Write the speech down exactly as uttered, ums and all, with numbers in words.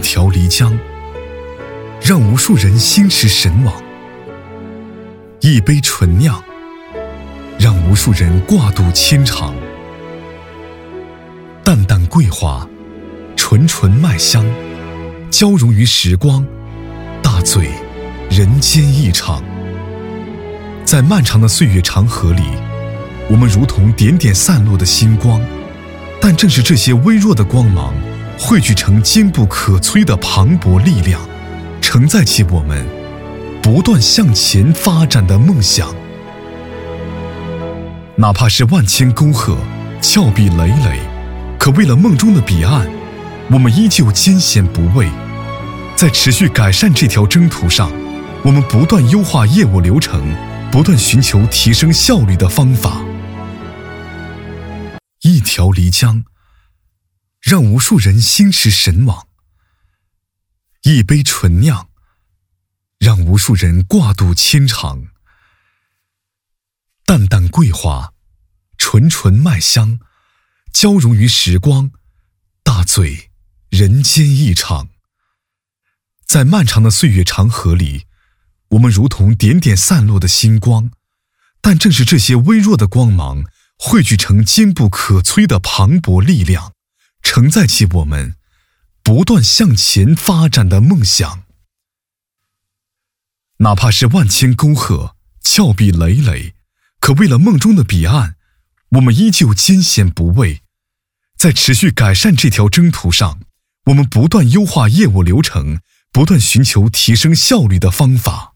条漓江，让无数人心驰神往；一杯醇酿，让无数人挂肚牵肠。淡淡桂花，纯纯麦香，交融于时光，大醉人间一场。在漫长的岁月长河里，我们如同点点散落的星光，但正是这些微弱的光芒汇聚成坚不可摧的磅礴力量，承载起我们不断向前发展的梦想。哪怕是万千沟壑峭壁累累，可为了梦中的彼岸，我们依旧艰险不畏。在持续改善这条征途上，我们不断优化业务流程，不断寻求提升效率的方法。一条漓江，让无数人心驰神往；一杯醇酿，让无数人挂肚牵肠。淡淡桂花，纯纯麦香，交融于时光，大醉人间一场。在漫长的岁月长河里，我们如同点点散落的星光，但正是这些微弱的光芒汇聚成坚不可摧的磅礴力量，承载起我们不断向前发展的梦想。哪怕是万千沟壑峭壁累累，可为了梦中的彼岸，我们依旧艰险不畏。在持续改善这条征途上，我们不断优化业务流程，不断寻求提升效率的方法。